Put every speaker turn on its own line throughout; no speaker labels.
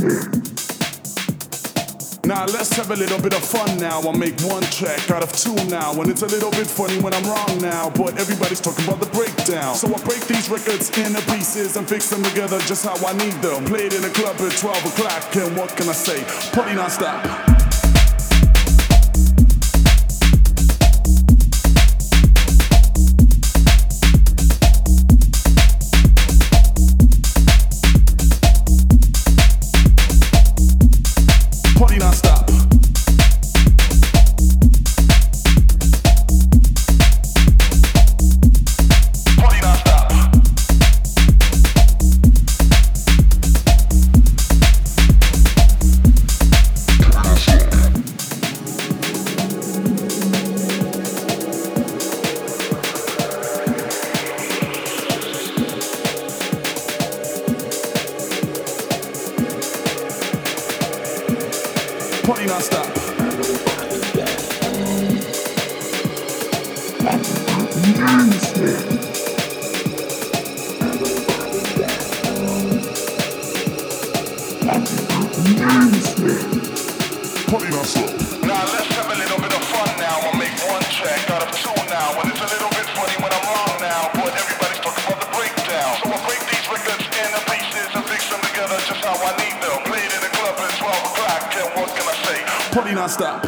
Now let's have a little bit of fun now. I'll make one track out of two now. And it's a little bit funny when I'm wrong now, but everybody's talking about the breakdown. So I break these records into pieces and fix them together just how I need them. Played in a club at 12 o'clock, and what can I say? Party non-stop. Party non-stop. Party non-stop. Now let's have a little bit of fun now. I'll make one track out of two now. And it's a little bit funny when I'm wrong now, but everybody's talking about the breakdown. So I break these records into pieces and fix them together just how I need them. Played in a club at 12 o'clock, and what can I say? Party non-stop.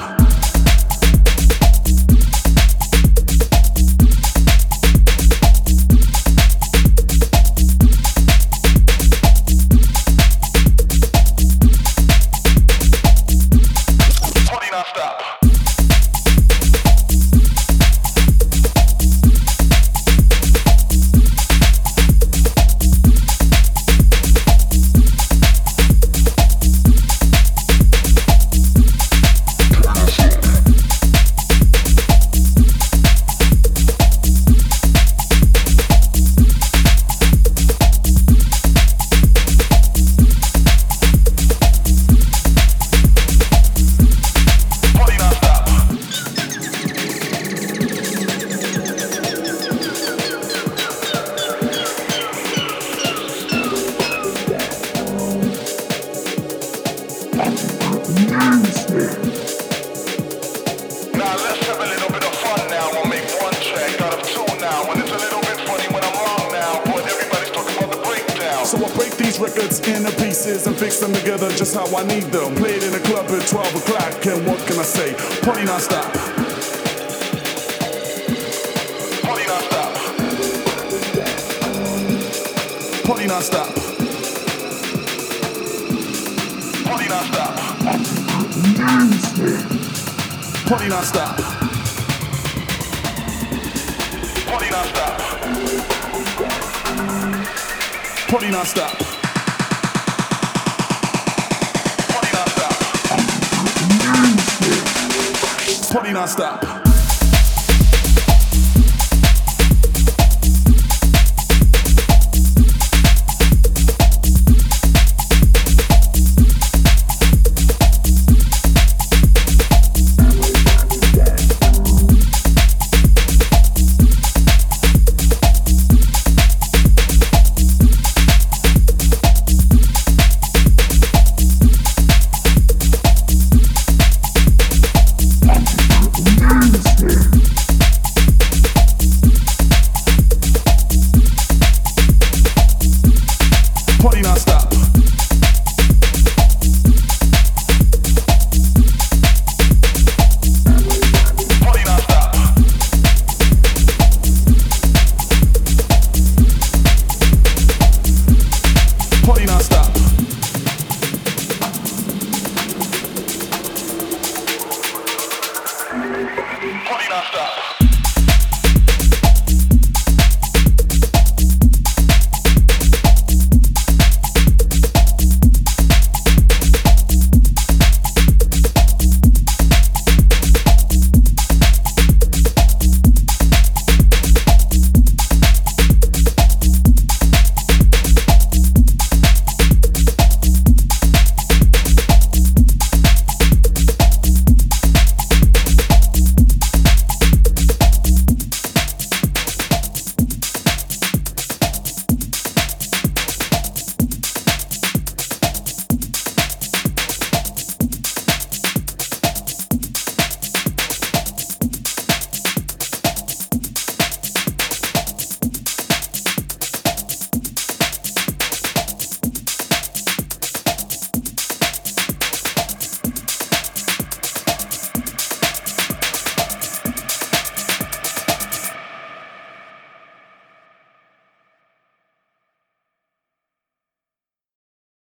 Now let's have a little bit of fun now. I'll make one track out of two now. And it's a little bit funny when I'm wrong now, but everybody's talking about the breakdown. So I break these records into pieces and fix them together just how I need them. Played in a club at 12 o'clock, and what can I say? Party non-stop. Party non-stop. Party non-stop. Party non-stop. Party non-stop. Party non-stop. Party non-stop. Party non-stop. Party non-stop.